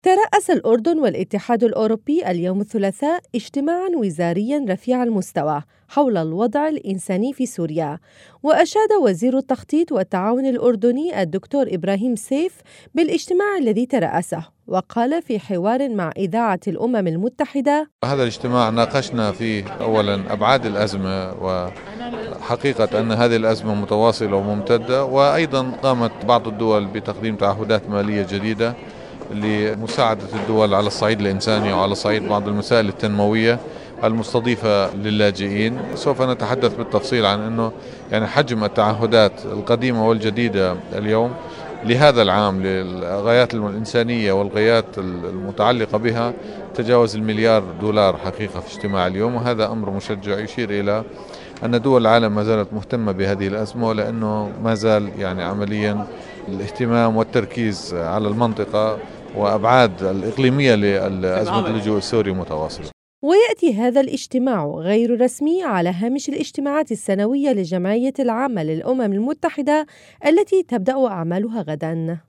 ترأس الأردن والاتحاد الأوروبي اليوم الثلاثاء اجتماعاً وزارياً رفيع المستوى حول الوضع الإنساني في سوريا. وأشاد وزير التخطيط والتعاون الأردني الدكتور إبراهيم سيف بالاجتماع الذي ترأسه، وقال في حوار مع إذاعة الأمم المتحدة: هذا الاجتماع ناقشنا فيه أولاً أبعاد الأزمة، وحقيقة أن هذه الأزمة متواصلة وممتدة، وأيضاً قامت بعض الدول بتقديم تعهدات مالية جديدة لمساعدة الدول على الصعيد الإنساني وعلى صعيد بعض المسائل التنموية المستضيفة للاجئين. سوف نتحدث بالتفصيل عن أنه حجم التعهدات القديمة والجديدة اليوم لهذا العام للغايات الإنسانية والغايات المتعلقة بها تجاوز $1,000,000,000 حقيقة في اجتماع اليوم، وهذا أمر مشجع يشير إلى أن دول العالم ما زالت مهتمة بهذه الأزمة، ولأنه ما زال عمليا الاهتمام والتركيز على المنطقة وأبعاد الإقليمية لأزمة اللجوء السوري متواصلة. ويأتي هذا الاجتماع غير رسمي على هامش الاجتماعات السنوية للجمعية العامة للأمم المتحدة التي تبدأ أعمالها غداً.